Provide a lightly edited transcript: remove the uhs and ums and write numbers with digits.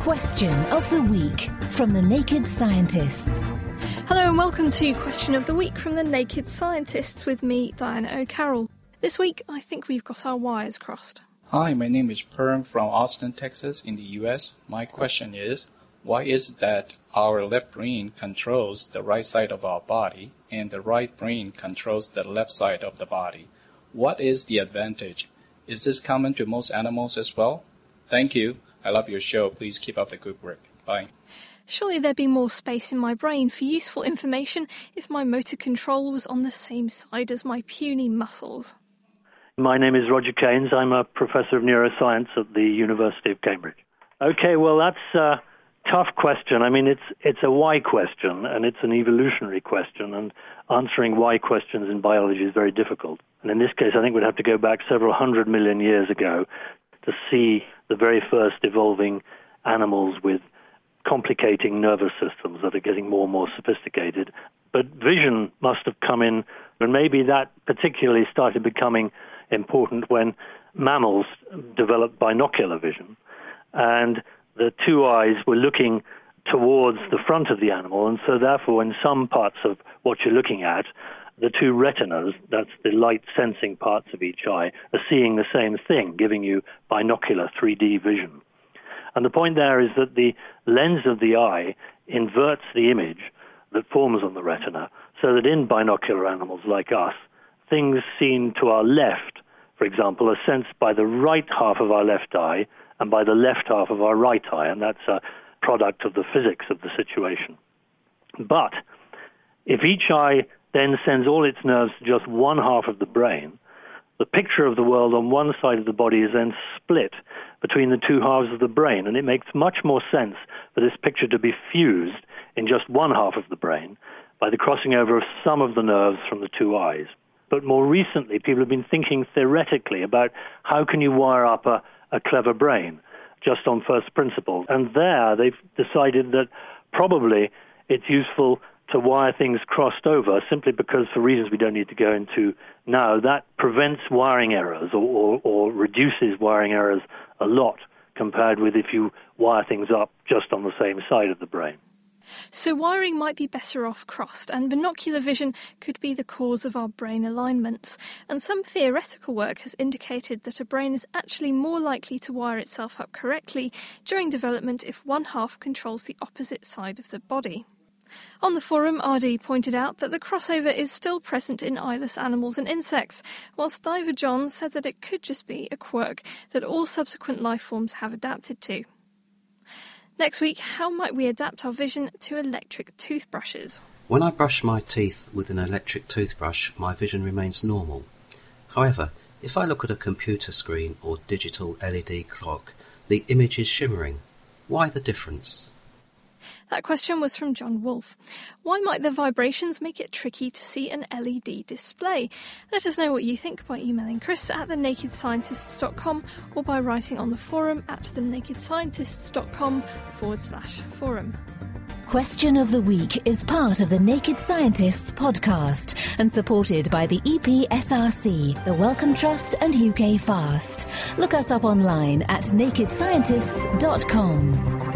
Question of the Week from the Naked Scientists. Hello and welcome to Question of the Week from the Naked Scientists with me, Diana O'Carroll. This week, I think we've got our wires crossed. Hi, my name is Perm from Austin, Texas in the US. My question is, why is it that our left brain controls the right side of our body and the right brain controls the left side of the body? What is the advantage? Is this common to most animals as well? Thank you. I love your show. Please keep up the good work. Bye. Surely there'd be more space in my brain for useful information if my motor control was on the same side as my puny muscles. My name is Roger Keynes. I'm a professor of neuroscience at the University of Cambridge. Okay, well, that's a tough question. I mean, it's a why question, and it's an evolutionary question, and answering why questions in biology is very difficult. And in this case, I think we'd have to go back several 100 million years ago to see the very first evolving animals with complicating nervous systems that are getting more and more sophisticated. But vision must have come in, and maybe that particularly started becoming important when mammals developed binocular vision, and the two eyes were looking towards the front of the animal, and so therefore in some parts of what you're looking at, the two retinas, that's the light-sensing parts of each eye, are seeing the same thing, giving you binocular 3D vision. And the point there is that the lens of the eye inverts the image that forms on the retina, so that in binocular animals like us, things seen to our left, for example, are sensed by the right half of our left eye and by the left half of our right eye, and that's a product of the physics of the situation. But if each eye then sends all its nerves to just one half of the brain, the picture of the world on one side of the body is then split between the two halves of the brain, and it makes much more sense for this picture to be fused in just one half of the brain by the crossing over of some of the nerves from the two eyes. But more recently, people have been thinking theoretically about how can you wire up a clever brain just on first principles. And there they've decided that probably it's useful to wire things crossed over simply because, for reasons we don't need to go into now, that prevents wiring errors or reduces wiring errors a lot compared with if you wire things up just on the same side of the brain. So wiring might be better off crossed, and binocular vision could be the cause of our brain alignments. And some theoretical work has indicated that a brain is actually more likely to wire itself up correctly during development if one half controls the opposite side of the body. On the forum, RD pointed out that the crossover is still present in eyeless animals and insects, whilst Diver John said that it could just be a quirk that all subsequent life forms have adapted to. Next week, how might we adapt our vision to electric toothbrushes? When I brush my teeth with an electric toothbrush, my vision remains normal. However, if I look at a computer screen or digital LED clock, the image is shimmering. Why the difference? That question was from John Wolfe. Why might the vibrations make it tricky to see an LED display? Let us know what you think by emailing chris@thenakedscientists.com or by writing on the forum at thenakedscientists.com/forum. Question of the Week is part of the Naked Scientists podcast and supported by the EPSRC, the Wellcome Trust and UK Fast. Look us up online at nakedscientists.com.